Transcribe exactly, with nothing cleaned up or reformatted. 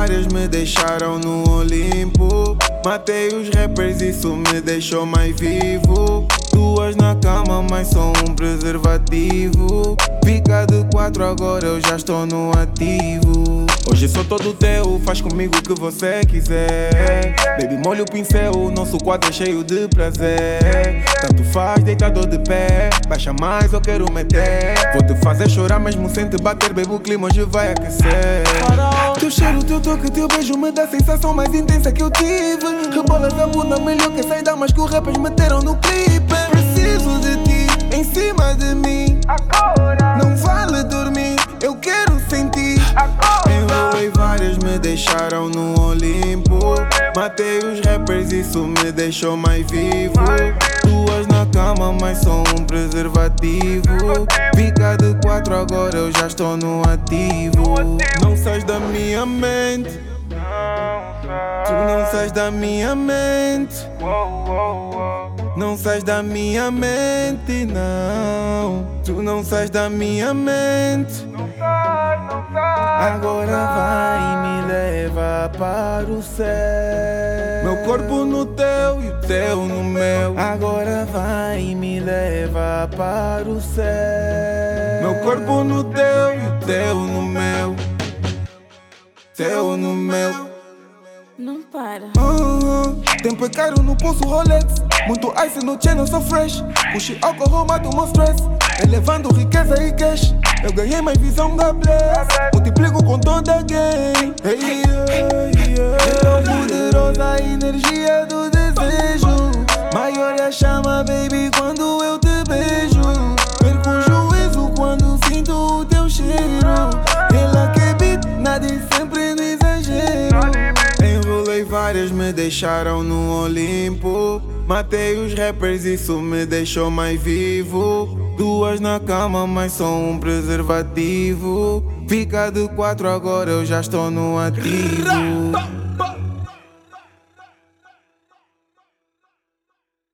várias, me deixaram no Olimpo. Matei os rappers, isso me deixou mais vivo. Duas na cama, mas só um preservativo. Fica de quatro, agora eu já estou no ativo. Hoje sou todo teu, faz comigo o que você quiser. Baby, molha o pincel, nosso quadro é cheio de prazer. Tanto faz, deitado de pé. Baixa mais, eu quero meter. Vou te fazer chorar mesmo sem te bater. Baby, o clima hoje vai aquecer. Teu cheiro, teu toque, teu beijo me dá a sensação mais intensa que eu tive. Rebolas a bunda melhor que essa mais que os rappers meteram no clipe. Preciso de ti, em cima de mim. Não vale dormir, eu quero sentir. Enrolei várias, me deixaram no Olimpo. Matei os rappers, isso me deixou mais vivo. Duas na cama, mas só um preservativo. Fica de quatro, agora eu já estou no ativo. Não sais da minha mente. Tu não sais da minha mente. Não sais da minha mente, não. Tu não sais da minha mente. Agora vai e me leva para o céu. Meu corpo no teu e o teu no meu. Agora vai e me leva para o céu. Meu corpo no teu e o teu no meu. Teu no meu. Não para. Uh -huh. Tempo é caro no pulso Rolex. Muito ice no chain, eu sou fresh. Puxe álcool, mato o meu stress. Elevando riqueza e cash. Eu ganhei mais visão da bless. Multiplico com toda a game. Hey, yeah, yeah. Tão poderosa a energia do desejo. Maior é a chama, baby, quando eu te beijo. Perco o juízo quando sinto o teu cheiro. Ela que beat, nada e sempre no exagero. Enrolei várias, me deixaram no Olimpo. Matei os rappers, isso me deixou mais vivo. Duas na cama, mas só um preservativo. Fica de quatro, agora eu já estou no ativo.